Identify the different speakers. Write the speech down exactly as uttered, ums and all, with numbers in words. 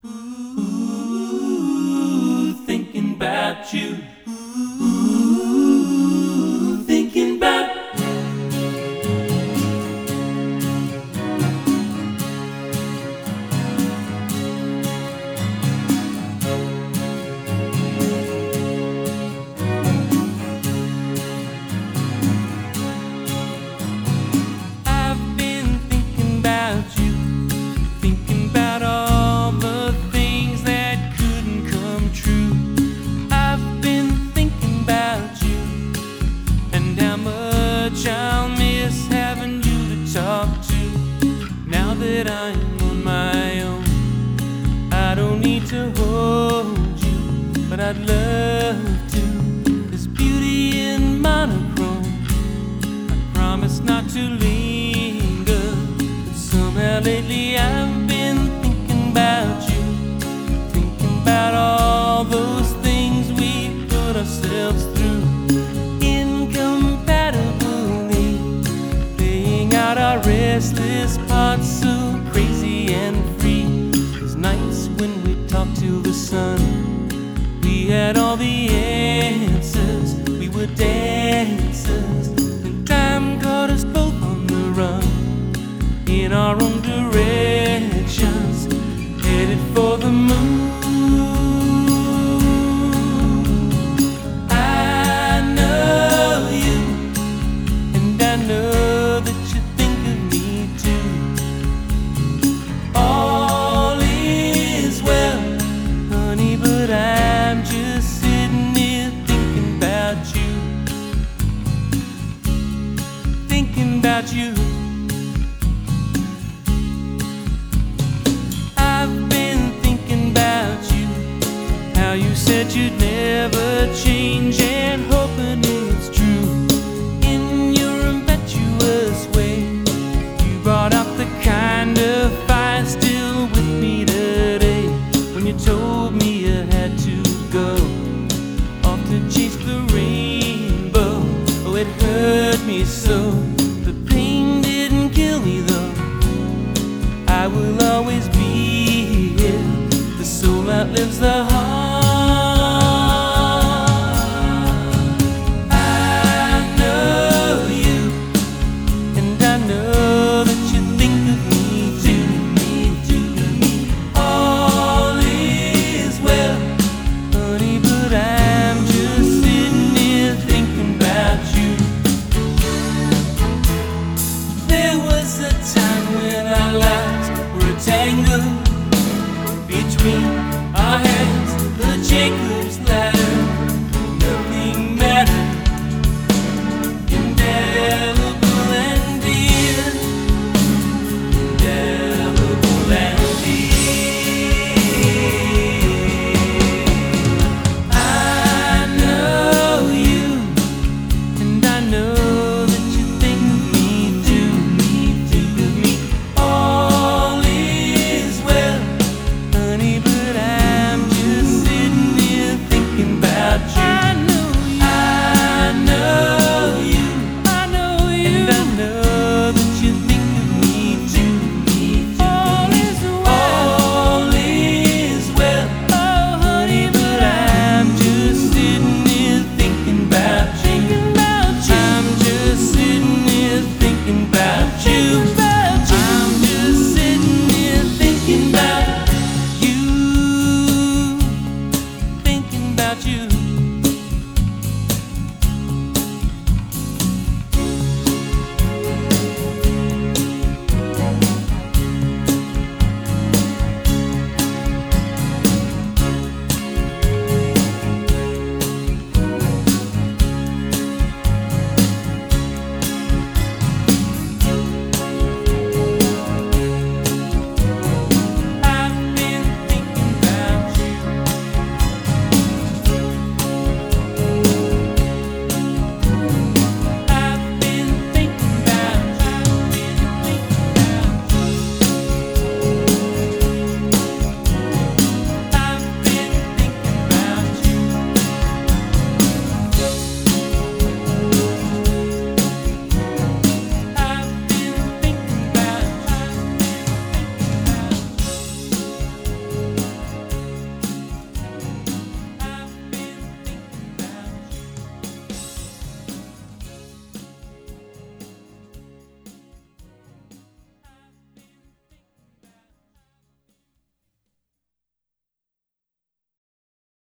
Speaker 1: Ooh, thinking about you. Ooh, thinking about.
Speaker 2: I've been thinking about you, thinking about all the things that couldn't come true. I've been thinking about you and how much I'll miss having you to talk to. Now that I'm on my own, I don't need to hold you, but I'd love to. There's beauty in monochrome. I promise not to linger, but somehow lately I've been thinking about you, thinking about all those things we put ourselves through, incompatibly, playing out our restless parts so crazy and free. Those nights when we talked till the sun, we had all the answers, we were dancers, and time caught us both on the run, in our own directions, headed for the moon. I know you, and I know that you think of me too. All is well, honey, but I'm just sitting here thinking about you, thinking about you. I've been thinking about you, how you said you'd never change, and hoping it's true. In your impetuous way, you brought out the kind of fire still with me today. When you told me you had to go off to chase the rainbow, oh, it hurt me so. The pain didn't kill me though. I will always be here. The soul outlives the heart. I know you, and I know that you think of me too. All is well, honey, but I'm just sitting here thinking about you. There was a time when our lives were a tangle between our hands, the Jacob.